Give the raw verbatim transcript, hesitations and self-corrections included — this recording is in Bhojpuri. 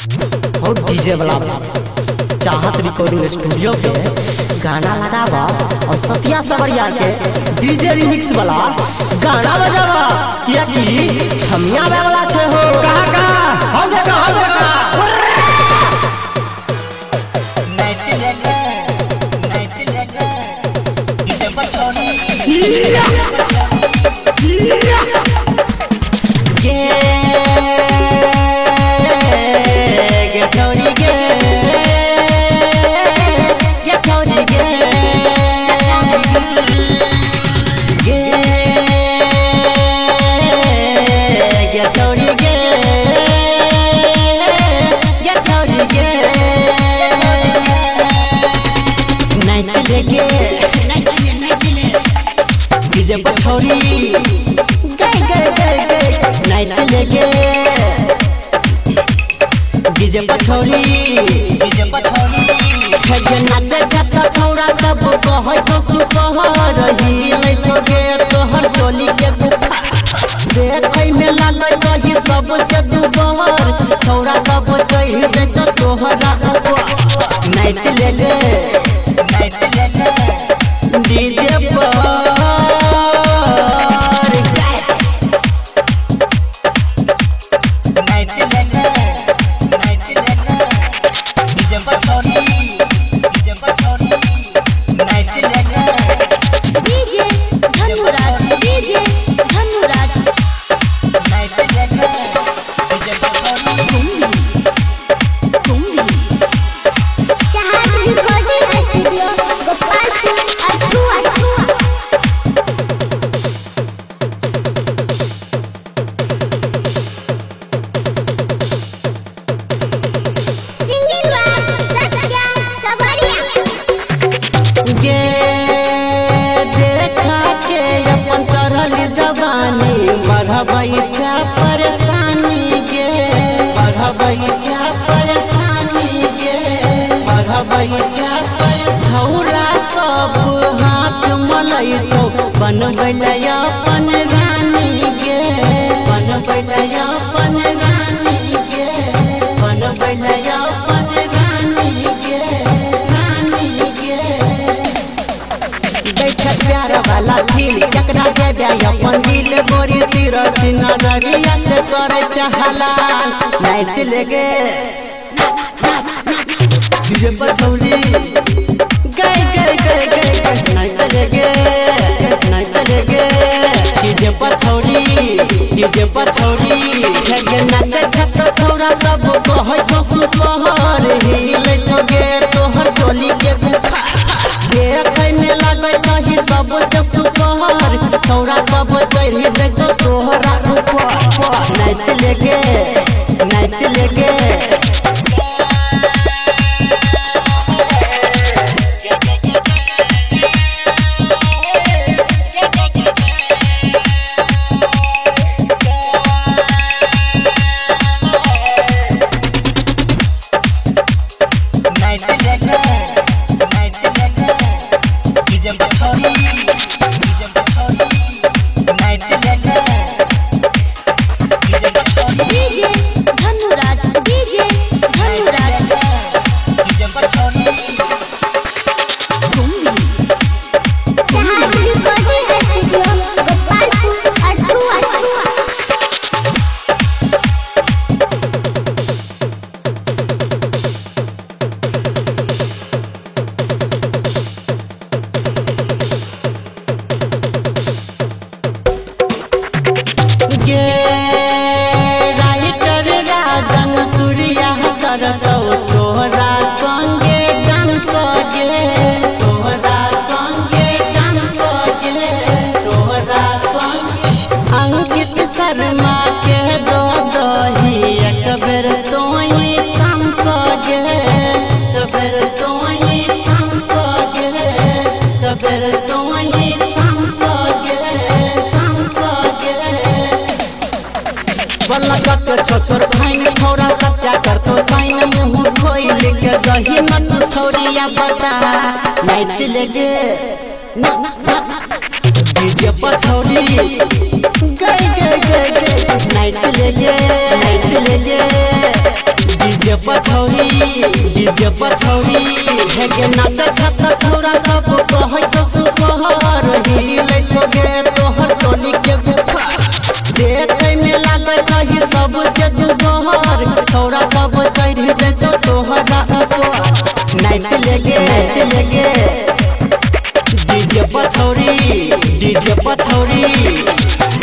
और डीजे वाला चाहत रिकॉर्डिंग स्टूडियो के गाना लगावा और सतिया सवरिया के डीजे रिमिक्स वाला गाना बजावा क्या कि छमिया वाला छे हो कहां कहां हम देखा हम देखा नाच लगा नाच लगा डीजे पर छोड़ी डीजे पर छोड़ी गए गए गए गए नाच लेके डीजे पर छोड़ी डीजे पर छोड़ी है नाच छत्ता छोड़ा सब कह तो सुकह रही ले तो गे तोहर टोली के गुफा देखै में लागै कहि सब से दुबहर छोड़ा सब कहि दे तो तोहरा नाच लेके नाच लेके डीजे पर बढ़बैछा परेशानी गे बढ़बैछा परेशानी गे बढ़बैछा छौरा सब हाथ मलै छौ बनबै अपन रानी गे बनबै अपन रानी गे बनबै अपन रानी गे रानी गे दै छ प्यार वाला दिल जकरा देबे अपन दिल गोरी तीरथी नजरिया से करे हलाल नाच लेगे डीजे पर छोड़ी गए गए गए गए नाच लेगे नाच लेगे डीजे पर छोड़ी डीजे पर छोड़ी है नाच छत छोरा सब कह तो सुपहर हिले तो गे तोहर टोली के गुफा देखै में लागै कहि सब से सुपहर छोरा सब चढ़ी देखो तोहरा ऊपर नाच लेगे नाच लेगे छोर भाई छोरा सत्या कर तो साइन मुंह खोल के दही मत छोरिया बता नाच लेगे डीजे पर छोड़ी गए गए गए नाच लेगे नाच लेगे डीजे छौरी डीजे पर छौरी हे गे नाच छत थोड़ा सब कहै छ सुपहर हिले छोगे तोहर टोली के गुफा देखे में लागे कहि सब से दुबहर थोड़ा सब चढ़ जेतो तोहरा ऊपर नाच लेगे नाच लेगे डीजे पर छौरी डीजे पर छौरी